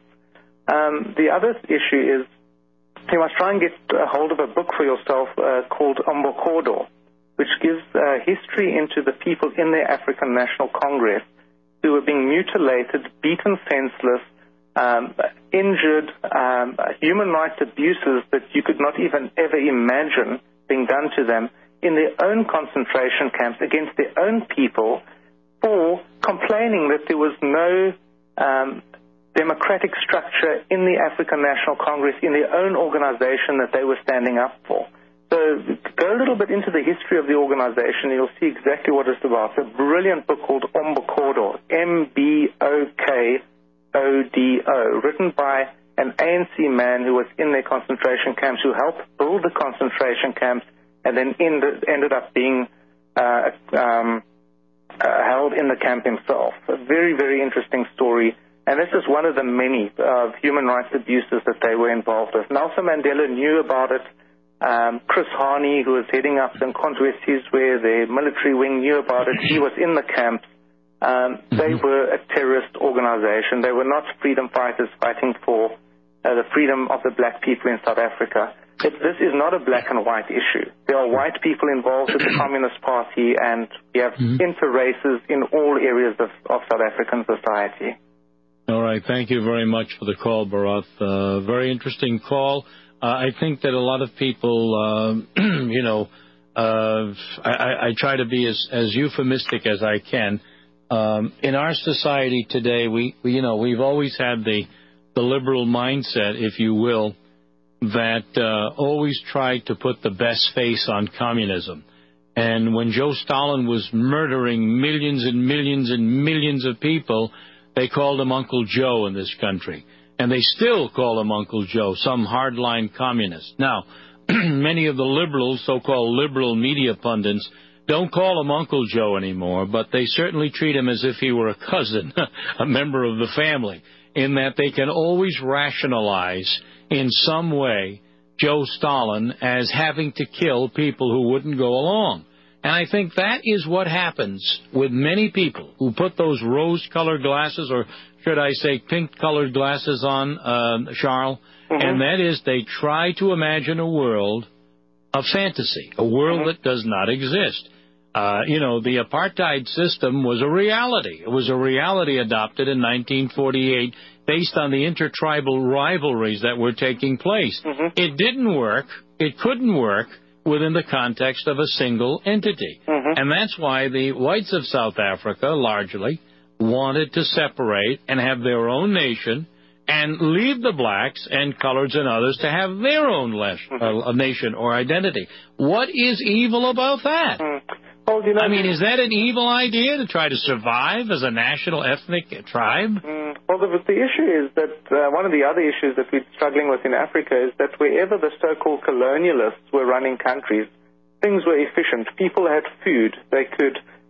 Um, the other issue is you must try and get a hold of a book for yourself uh, called Umbokodo, which gives uh, history into the people in the African National Congress who were being mutilated, beaten senseless, Um, injured, um, human rights abuses that you could not even ever imagine being done to them in their own concentration camps against their own people for complaining that there was no um, democratic structure in the African National Congress, in their own organization that they were standing up for. So go a little bit into the history of the organization, and you'll see exactly what it's about. It's a brilliant book called Umbokodo, M B O K O D O, written by an A N C man who was in their concentration camps, who helped build the concentration camps, and then ended, ended up being uh, um, uh, held in the camp himself. A very, very interesting story. And this is one of the many uh, human rights abuses that they were involved with. Nelson Mandela knew about it. Um, Chris Hani, who was heading up the Nkonzo Sizwe, the military wing, knew about it. He was in the camps. Um, they were a terrorist organization. They were not freedom fighters fighting for uh, the freedom of the black people in South Africa. It, this is not a black and white issue. There are white people involved with the Communist Party, and we have mm-hmm. inter-races in all areas of, of South African society. All right. Thank you very much for the call, Barath. Uh, very interesting call. Uh, I think that a lot of people, uh, you know, uh, I, I try to be as, as euphemistic as I can. Um, in our society today, we, we, you know, we've always had the, the liberal mindset, if you will, that uh, always tried to put the best face on communism. And when Joe Stalin was murdering millions and millions and millions of people, they called him Uncle Joe in this country. And they still call him Uncle Joe, some hardline communist. Now, many of the liberals, so-called liberal media pundits, don't call him Uncle Joe anymore, but they certainly treat him as if he were a cousin, a member of the family, in that they can always rationalize in some way Joe Stalin as having to kill people who wouldn't go along. And I think that is what happens with many people who put those rose-colored glasses, or should I say pink-colored glasses on, uh, Charles, mm-hmm. and that is they try to imagine a world of fantasy, a world mm-hmm. that does not exist. Uh, you know, the apartheid system was a reality. It was a reality adopted in nineteen forty-eight based on the intertribal rivalries that were taking place. Mm-hmm. It didn't work. It couldn't work within the context of a single entity. Mm-hmm. And that's why the whites of South Africa, largely, wanted to separate and have their own nation and leave the blacks and coloreds and others to have their own les- uh, nation or identity. What is evil about that? Mm. Well, you know, I mean, is that an evil idea to try to survive as a national ethnic tribe? Mm. Well, the, the issue is that uh, one of the other issues that we're struggling with in Africa is that wherever the so-called colonialists were running countries, things were efficient. People had food. They could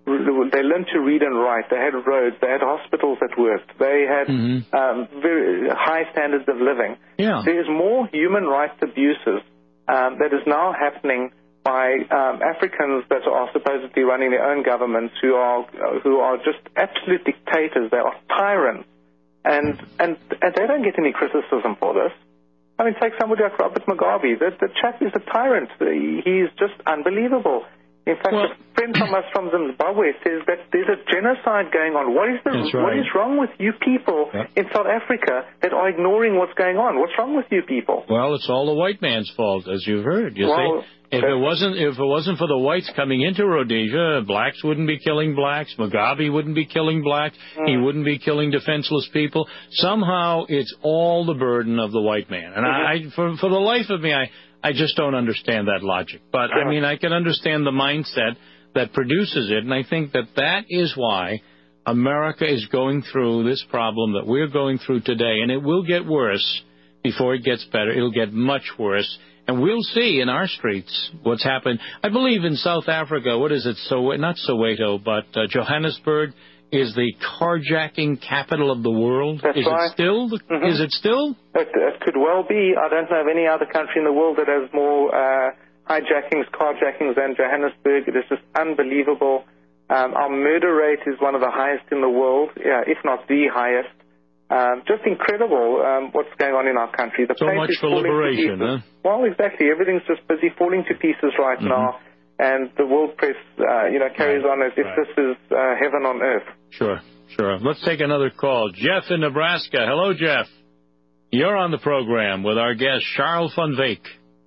they learned to read and write. They had roads. They had hospitals that worked. They had Mm-hmm. um, very high standards of living. Yeah. There's more human rights abuses um, that is now happening by um, Africans that are supposedly running their own governments, who are who are just absolute dictators. They are tyrants, and and and they don't get any criticism for this. I mean, take somebody like Robert Mugabe. The, the chap is a tyrant. He's just unbelievable. In fact, well, a friend from us from Zimbabwe says that there's a genocide going on. What is the That's what right. is wrong with you people Yep. in South Africa that are ignoring what's going on? What's wrong with you people? Well, it's all the white man's fault, as you've heard. You Well, see, if it wasn't if it wasn't for the whites coming into Rhodesia, blacks wouldn't be killing blacks. Mugabe wouldn't be killing blacks. Mm. He wouldn't be killing defenseless people. Somehow, it's all the burden of the white man. And Mm-hmm. I, for for the life of me, I I just don't understand that logic. But Sure. I mean, I can understand the mindset that produces it, and I think that that is why America is going through this problem that we're going through today, and it will get worse before it gets better. It'll get much worse, and we'll see in our streets what's happened. I believe in South Africa, what is it, so not Soweto, but uh, Johannesburg is the carjacking capital of the world. That's is right. it still? Mm-hmm. Is it still? It, it could well be. I don't know of any other country in the world that has more uh, hijackings, carjackings than Johannesburg. It is just unbelievable. Um, our murder rate is one of the highest in the world, yeah, if not the highest. Um, just incredible um, what's going on in our country. The So place much is for falling to liberation, pieces. huh? Well, exactly. Everything's just busy falling to pieces right Mm-hmm. now, and the world press, uh, you know, carries Right. on as if Right. this is uh, heaven on earth. Sure, sure. Let's take another call. Jeff in Nebraska. Hello, Jeff. You're on the program with our guest, Charles van Veek.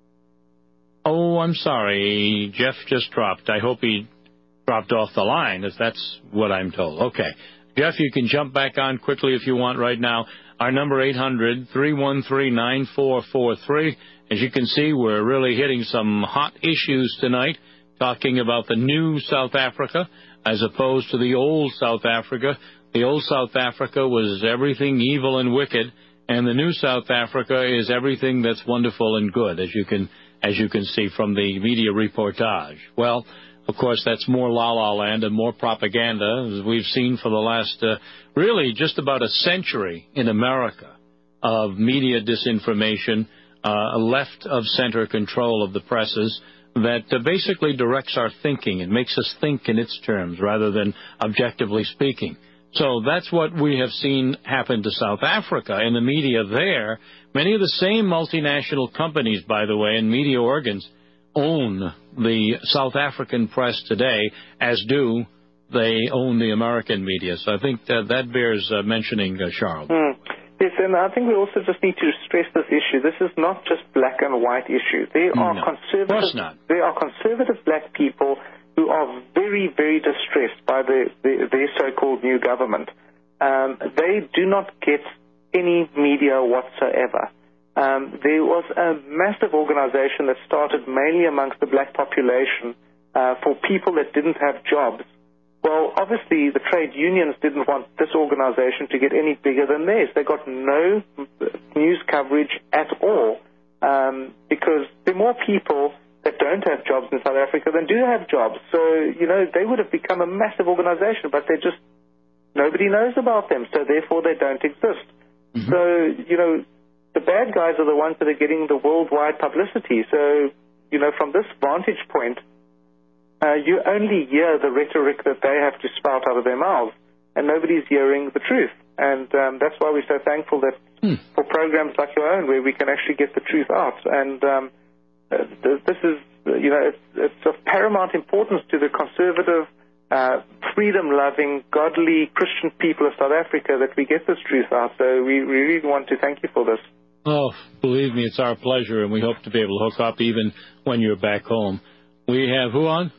Oh, I'm sorry. Jeff just dropped. I hope he dropped off the line, if that's what I'm told. Okay. Jeff, you can jump back on quickly if you want right now. Our number, eight hundred, three one three, nine four four three. As you can see, we're really hitting some hot issues tonight, talking about the new South Africa as opposed to the old South Africa. The old South Africa was everything evil and wicked, and the new South Africa is everything that's wonderful and good, as you can as you can see from the media reportage. Well, of course, that's more la-la land and more propaganda, as we've seen for the last, uh, really, just about a century in America of media disinformation, uh, left-of-center control of the presses that uh, basically directs our thinking and makes us think in its terms rather than objectively speaking. So that's what we have seen happen to South Africa. In the media there, many of the same multinational companies, by the way, and media organs own the South African press today, as do they own the American media. So I think that, that bears uh, mentioning, uh, Charles. Mm. Yes, and I think we also just need to stress this issue. This is not just black and white issue. There are No, conservative, of course not. there are conservative black people who are very, very distressed by the, the, their so-called new government. Um, they do not get any media whatsoever. Um, there was a massive organization that started mainly amongst the black population uh, for people that didn't have jobs. Well, obviously, the trade unions didn't want this organization to get any bigger than theirs. They got no news coverage at all um, because there are more people that don't have jobs in South Africa than do have jobs. So, you know, they would have become a massive organization, but they just, nobody knows about them, so therefore they don't exist. Mm-hmm. So, you know, the bad guys are the ones that are getting the worldwide publicity. So, you know, from this vantage point, uh, you only hear the rhetoric that they have to spout out of their mouths, and nobody's hearing the truth. And um, that's why we're so thankful that hmm. for programs like your own, where we can actually get the truth out. And um, uh, this is, you know, it's, it's of paramount importance to the conservative, uh, freedom-loving, godly Christian people of South Africa that we get this truth out. So we, we really want to thank you for this. Oh, believe me, it's our pleasure, and we hope to be able to hook up even when you're back home. We have who on?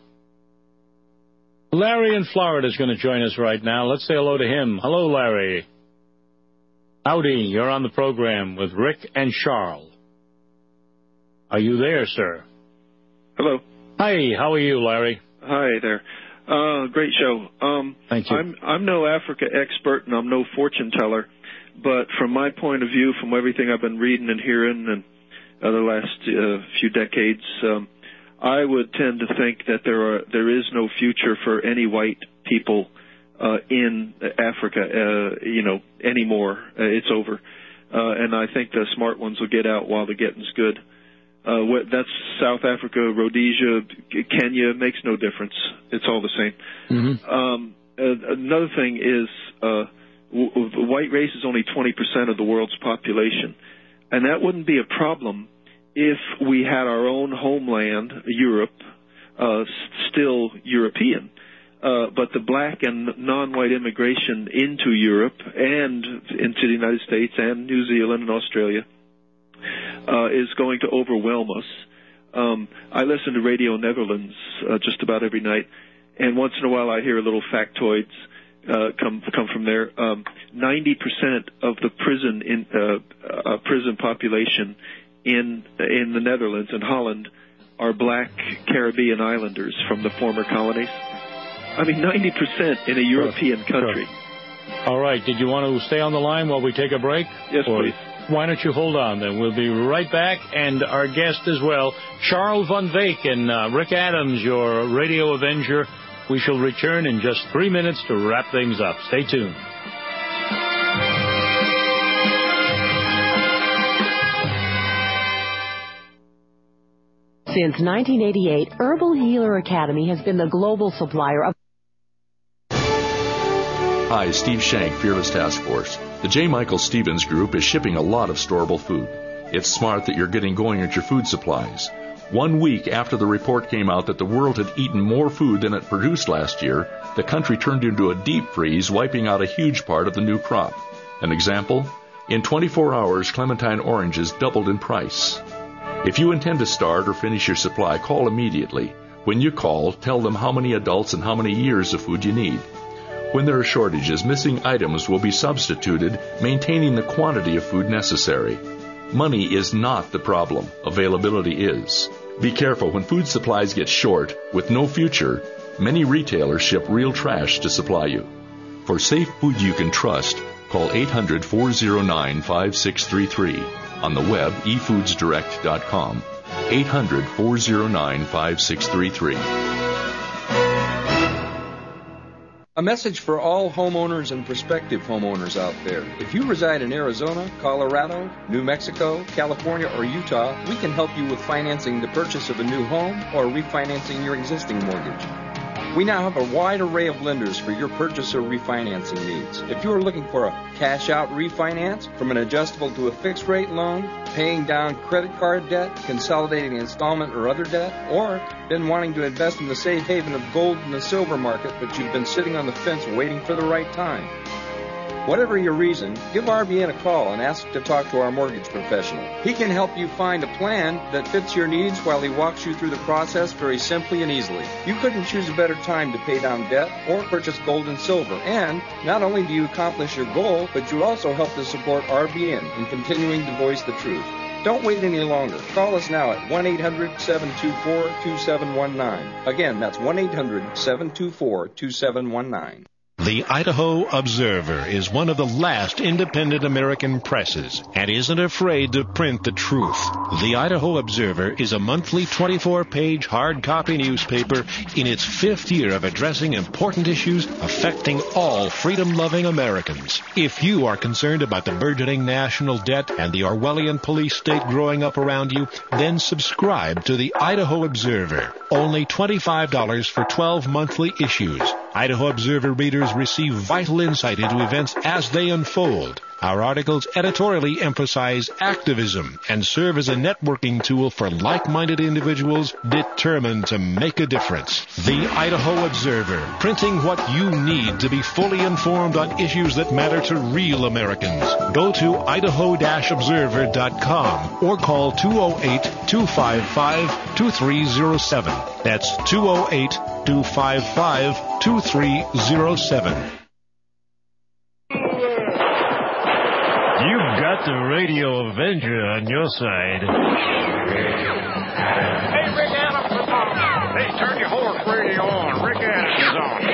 Larry in Florida is going to join us right now. Let's say hello to him. Hello, Larry. Howdy, you're on the program with Rick and Charles. Are you there, sir? Hello. Hi, how are you, Larry? Hi there. Uh, great show. Um, Thank you. I'm, I'm no Africa expert, and I'm no fortune teller, but from my point of view, from everything I've been reading and hearing and uh, the last uh, few decades, um, I would tend to think that there are there is no future for any white people uh, in Africa, uh, you know, anymore. Uh, it's over. Uh, and I think the smart ones will get out while the getting's good. Uh, what, that's South Africa, Rhodesia, Kenya, makes no difference. It's all the same. Mm-hmm. Um, uh, another thing is uh, w- the white race is only twenty percent of the world's population. And that wouldn't be a problem if we had our own homeland, Europe, uh, still European. Uh, but the black and non-white immigration into Europe and into the United States and New Zealand and Australia uh, is going to overwhelm us. Um, I listen to Radio Netherlands uh, just about every night, and once in a while I hear little factoids uh, come come from there. Um, ninety percent of the prison in uh, uh, prison population in in the Netherlands and Holland are black Caribbean islanders from the former colonies. I mean, ninety percent in a European sure. country. Sure. All right. Did you want to stay on the line while we take a break? Yes, or please. Why don't you hold on then? We'll be right back. And our guest as well, Charles Van Veek and uh, Rick Adams, your Radio Avenger. We shall return in just three minutes to wrap things up. Stay tuned. Since nineteen eighty-eight, Herbal Healer Academy has been the global supplier of... Hi, Steve Shank, Fearless Task Force. The J. Michael Stevens Group is shipping a lot of storable food. It's smart that you're getting going at your food supplies. One week after the report came out that the world had eaten more food than it produced last year, the country turned into a deep freeze, wiping out a huge part of the new crop. An example? In twenty-four hours, clementine oranges doubled in price. If you intend to start or finish your supply, call immediately. When you call, tell them how many adults and how many years of food you need. When there are shortages, missing items will be substituted, maintaining the quantity of food necessary. Money is not the problem. Availability is. Be careful when food supplies get short, with no future. Many retailers ship real trash to supply you. For safe food you can trust, call eight hundred, four oh nine, five six three three. On the web, e foods direct dot com. eight hundred, four oh nine, five six three three. A message for all homeowners and prospective homeowners out there. If you reside in Arizona, Colorado, New Mexico, California, or Utah, we can help you with financing the purchase of a new home or refinancing your existing mortgage. We now have a wide array of lenders for your purchase or refinancing needs. If you are looking for a cash-out refinance, from an adjustable to a fixed-rate loan, paying down credit card debt, consolidating installment or other debt, or been wanting to invest in the safe haven of gold and the silver market, but you've been sitting on the fence waiting for the right time. Whatever your reason, give R B N a call and ask to talk to our mortgage professional. He can help you find a plan that fits your needs while he walks you through the process very simply and easily. You couldn't choose a better time to pay down debt or purchase gold and silver. And not only do you accomplish your goal, but you also help to support R B N in continuing to voice the truth. Don't wait any longer. Call us now at one eight hundred, seven two four, two seven one nine. Again, that's one eight hundred, seven two four, two seven one nine. The Idaho Observer is one of the last independent American presses and isn't afraid to print the truth. The Idaho Observer is a monthly twenty-four page hard copy newspaper in its fifth year of addressing important issues affecting all freedom-loving Americans. If you are concerned about the burgeoning national debt and the Orwellian police state growing up around you, then subscribe to the Idaho Observer. Only twenty-five dollars for twelve monthly issues. Idaho Observer readers receive vital insight into events as they unfold. Our articles editorially emphasize activism and serve as a networking tool for like-minded individuals determined to make a difference. The Idaho Observer, printing what you need to be fully informed on issues that matter to real Americans. Go to idaho observer dot com or call two oh eight, two five five, two three oh seven. That's two oh eight, two five five, two three oh seven. You've got the Radio Avenger on your side. Hey, Rick Adams is on. Hey, turn your horse radio on. Rick Adams is on.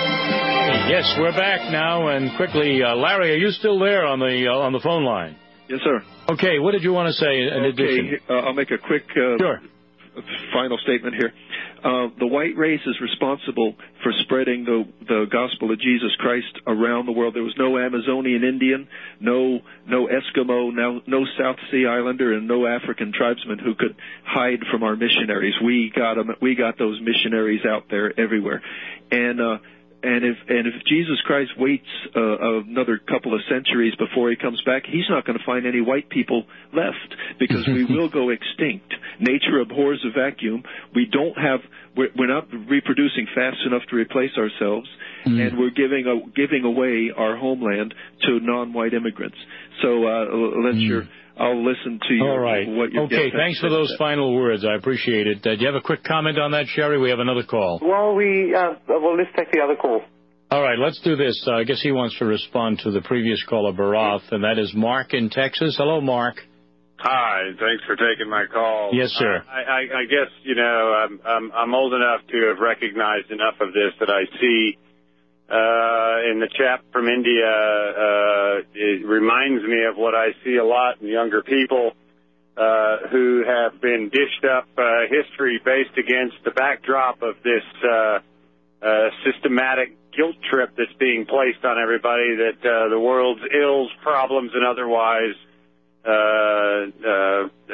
Yes, we're back now, and quickly, uh, Larry, are you still there on the uh, on the phone line? Yes, sir. Okay, what did you want to say in okay, addition? Uh, I'll make a quick uh, sure. final statement here. Uh, the white race is responsible for spreading the the gospel of Jesus Christ around the world. There was no Amazonian Indian, no no Eskimo, no, no South Sea Islander, and no African tribesman who could hide from our missionaries. We got them, we got those missionaries out there everywhere, and. Uh, And if and if Jesus Christ waits uh, another couple of centuries before he comes back, he's not going to find any white people left because we will go extinct. Nature abhors a vacuum. We don't have we're, we're not reproducing fast enough to replace ourselves, mm. and we're giving a, giving away our homeland to non-white immigrants. So uh, let's mm. your I'll listen to you. All right. What your okay, thanks for those final words. I appreciate it. Uh, do you have a quick comment on that, Sherry? We have another call. Well, we uh, well, let's take the other call. All right, let's do this. Uh, I guess he wants to respond to the previous caller, Barath, and that is Mark in Texas. Hello, Mark. Hi, thanks for taking my call. Yes, sir. Uh, I, I, I guess, you know, I'm, I'm, I'm old enough to have recognized enough of this that I see Uh, in the chap from India, uh, it reminds me of what I see a lot in younger people uh, who have been dished up uh, history based against the backdrop of this uh, uh, systematic guilt trip that's being placed on everybody, that uh, the world's ills, problems, and otherwise, uh, uh, uh,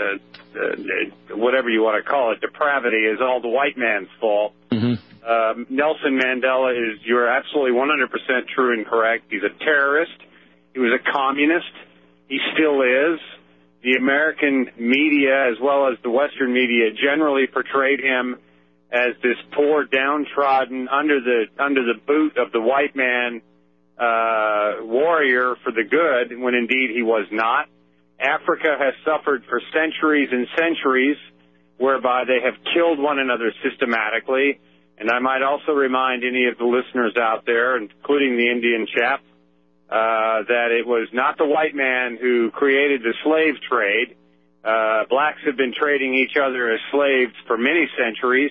uh, whatever you want to call it, depravity is all the white man's fault. Mm-hmm. Uh, Nelson Mandela is, you're absolutely one hundred percent true and correct. He's a terrorist. He was a communist. He still is. The American media, as well as the Western media, generally portrayed him as this poor, downtrodden, under the under the boot of the white man uh, warrior for the good, when indeed he was not. Africa has suffered for centuries and centuries, whereby they have killed one another systematically. And I might also remind any of the listeners out there, including the Indian chap, uh, that it was not the white man who created the slave trade. Uh, blacks have been trading each other as slaves for many centuries,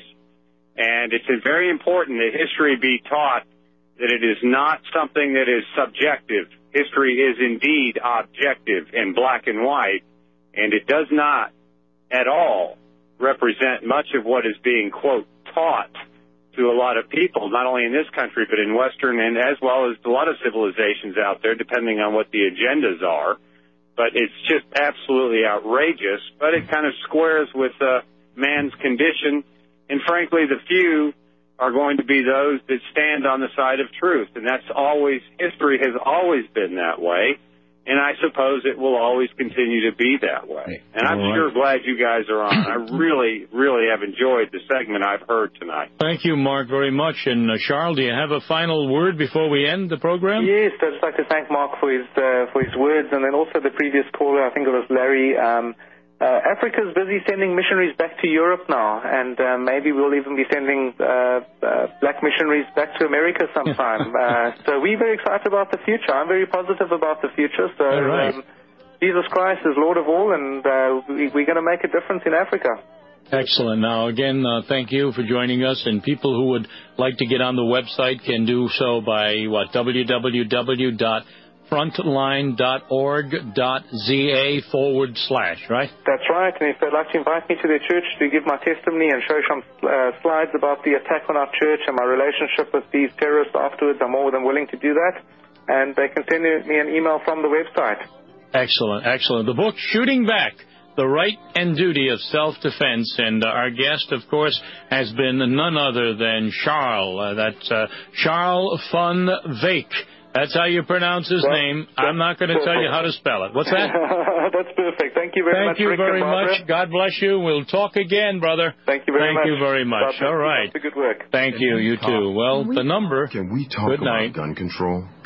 and it's very important that history be taught that it is not something that is subjective. History is indeed objective and black and white, and it does not at all represent much of what is being, quote, taught to a lot of people, not only in this country, but in Western and as well as a lot of civilizations out there, depending on what the agendas are. But it's just absolutely outrageous, but it kind of squares with uh, man's condition. And frankly, the few are going to be those that stand on the side of truth. And that's always, history has always been that way. And I suppose it will always continue to be that way. And I'm All right. sure glad you guys are on. I really, really have enjoyed the segment I've heard tonight. Thank you, Mark, very much. And, uh, Charles, do you have a final word before we end the program? Yes, I'd just like to thank Mark for his uh, for his words, and then also the previous caller, I think it was Larry. Um, uh, Africa's busy sending missionaries back to Europe now, and uh, maybe we'll even be sending uh, uh, black missionaries back to America sometime. uh, so we're very excited about the future. I'm very positive about the future. So all right. um, Jesus Christ is Lord of all, and uh, we, we're going to make a difference in Africa. Excellent. Now, again, uh, thank you for joining us. And people who would like to get on the website can do so by, what, w w w dot frontline dot org dot z a forward slash, right? That's right. And if they'd like to invite me to their church to give my testimony and show some uh, slides about the attack on our church and my relationship with these terrorists afterwards, I'm more than willing to do that. And they can send me an email from the website. Excellent, excellent. The book, Shooting Back, The Right and Duty of Self-Defense. And uh, our guest, of course, has been none other than Charles. Uh, that's uh, Charles van Wyk. That's how you pronounce his that's, name. I'm not going to tell you how to spell it. What's that? That's perfect. Thank you very Thank much. you Rick very and much. God bless you. We'll talk again, brother. Thank you very Thank much. Thank you very much. God All right. Good work. Thank you. You too. Well, we, the number. Can we talk Good about night. gun control?